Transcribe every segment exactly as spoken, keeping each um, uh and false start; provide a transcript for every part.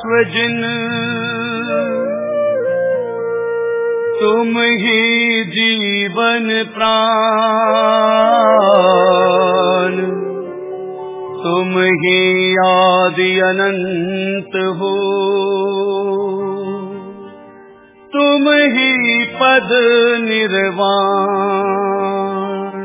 अश्वजिन तुम ही जीवन प्राण, तुम ही आदि अनंत हो, तुम ही पद निर्वाण।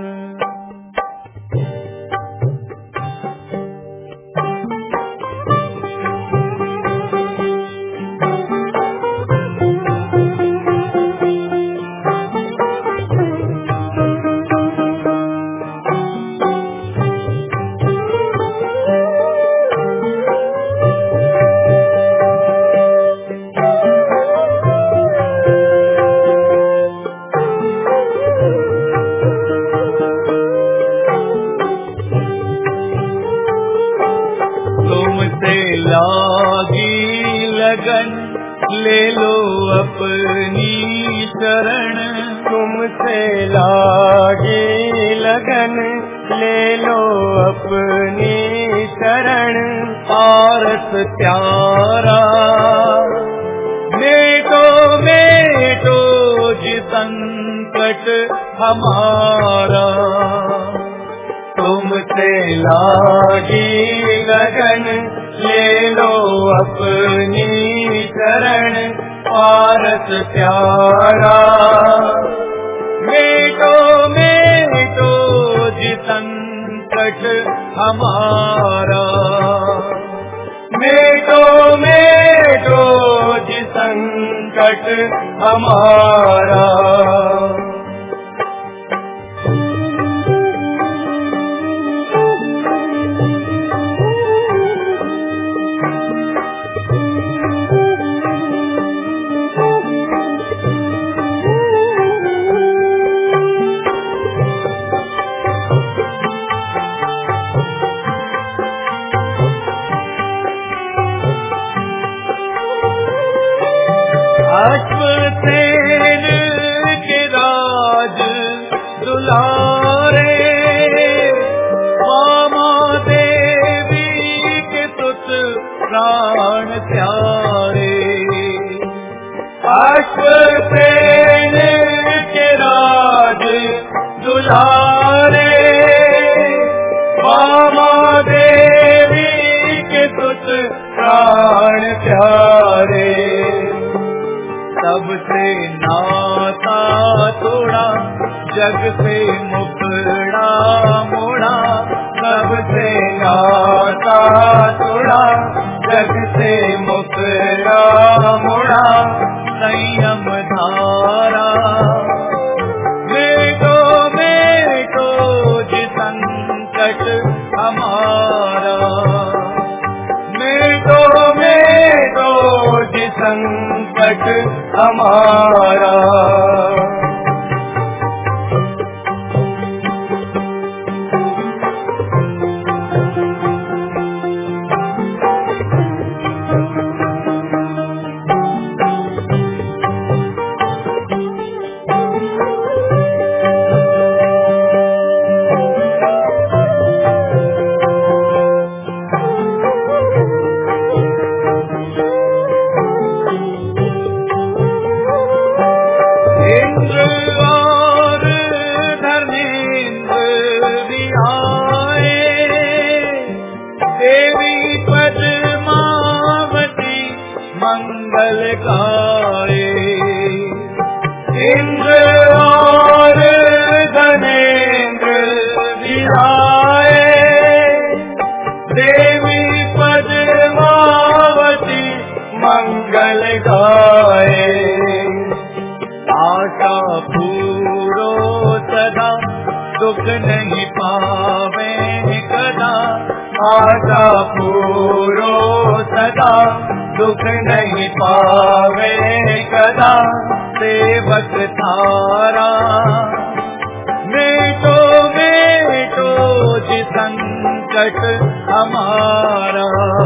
ले लो अपनी शरण, तुमसे लागी लगन, ले लो अपनी शरण। पारस प्यारा मेटो मेटो जी संकट हमारा, तुमसे लागी लगन, ले लो अपनी शरण। पारस प्यारा मेटो मेटो जी संकट हमारा, मेटो मेटो जी संकट हमारा। अश्वसेन के राज दुलारे, मामा देवी के सुत प्राण प्यारे। अश्वसेन के राज दुलारे, मामा देवी के सुत प्राण प्यारे। सबसे नाता तोड़ा, जग से मुकड़ा मोड़ा, सबसे नाता तोड़ा, जग से मुकड़ा मोड़ा। संयम धारा मेटो मेटो जी संकट हमारा, मेटो मेटो जी संकट हमारा। दुख नहीं पावे कदा, आशा पूरो सदा, दुख नहीं पावे कदा। सेवक थारा मेटो मेटो जी संकट हमारा,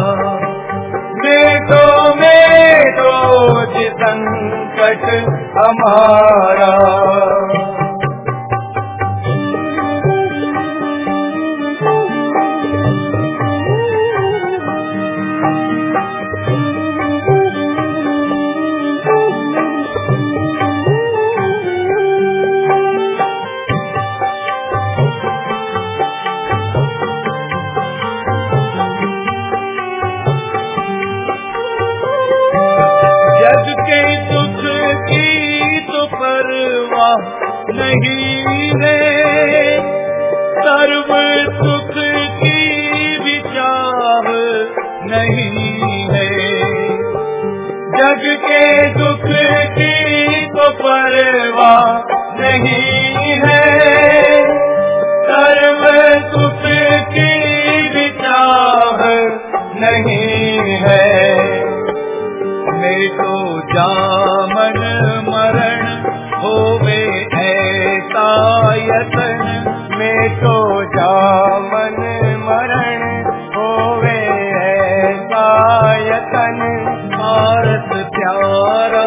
मेटो मेटो जी संकट हमारा। जग के सुख की तो परवाह नहीं है, सर्व सुख की भी चाह नहीं है। जग के दुख की तो परवाह नहीं है, सर्व सुख की भी चाह नहीं है। मैं तो जामन मरण होवे ऐसा यतन, मैं तो जामन मरण होवे ऐसा यतन, भारत प्यारा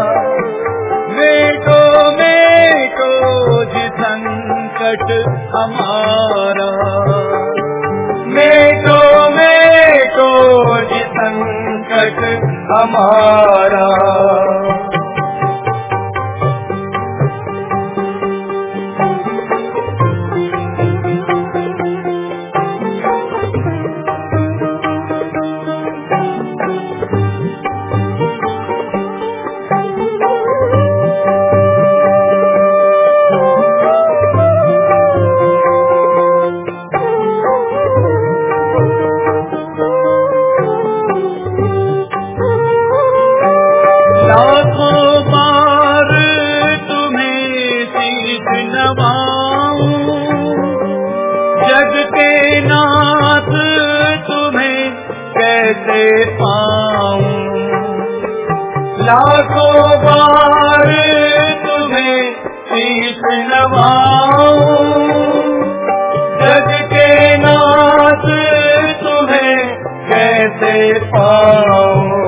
मेटो मेटो जी संकट हमारा, मेटो मेटो जी संकट हमारा। लाखों बार तुम्हें शीश नवाऊं, जग के नाथ तुम्हें कैसे पाऊं।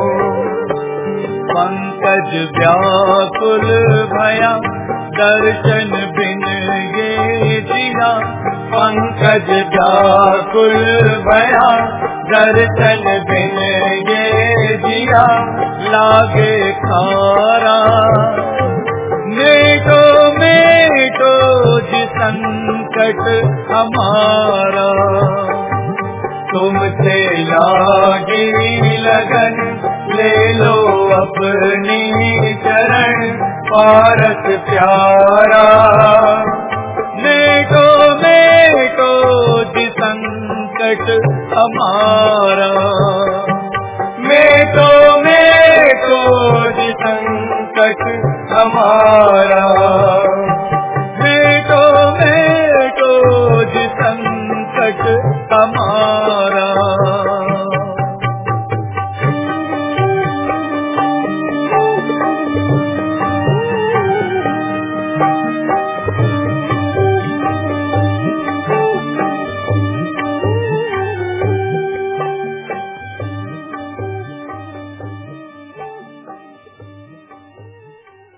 पंकज व्याकुल भया दर्शन बिन ये जिया, पंकज व्याकुल भया दर्शन बिन ये जिया, लागे खारा मेटो मेटो जी संकट हमारा। तुमसे लागी लगन ले लो अपनी चरण, पारस प्यारा मेटो मेटो जी संकट हमारा।